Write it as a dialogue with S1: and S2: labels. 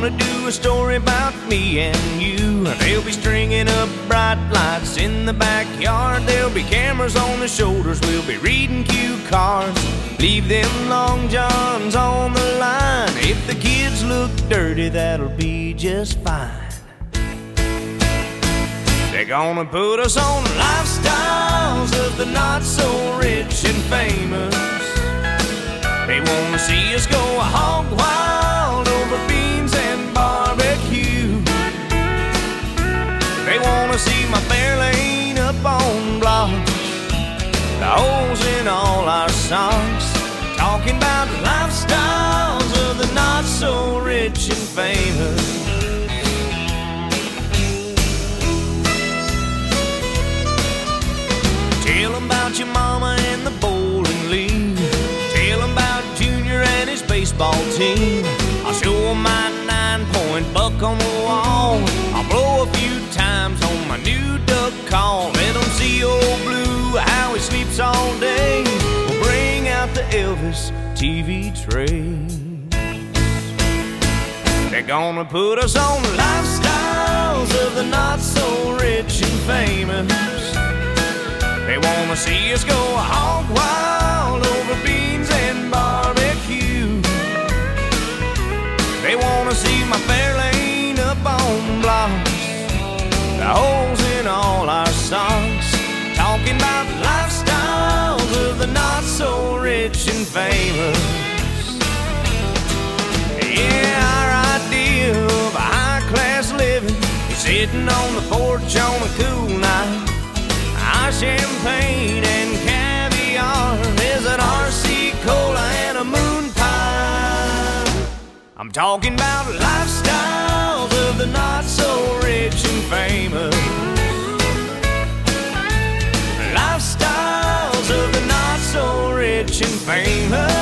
S1: Gonna do a story about me and you. They'll be stringing up bright lights in the backyard. There'll be cameras on the shoulders. We'll be reading cue cards. Leave them long johns on the line. If the kids look dirty, that'll be just fine. They're gonna put us on lifestyles of the not so rich and famous. They wanna see us go hog wild over beans and barbecue. They wanna see my Fairlane up on blocks, the holes in all our socks. Talking about lifestyles of the not so rich and famous. Tell them about your mama and the bowling league. Tell them about Junior and his baseball team. I'll show them my 9-point buck on the wall. I'll blow a few times on my new duck call. Let them see old Blue, how he sleeps all day. We'll bring out the Elvis TV trays. They're gonna put us on lifestyles of the not so rich and famous. They wanna see us go hog wild over beans and barbecue. They wanna see my Fairlane up on blocks, the holes in all our socks. Talking about lifestyles of the not so rich and famous. Yeah, our idea of a high-class living is sitting on the porch on a cool night. Our champagne and caviar is an RC Cola and a moon pie. I'm talking about lifestyles of the not so rich and famous. Lifestyles of the not so rich and famous.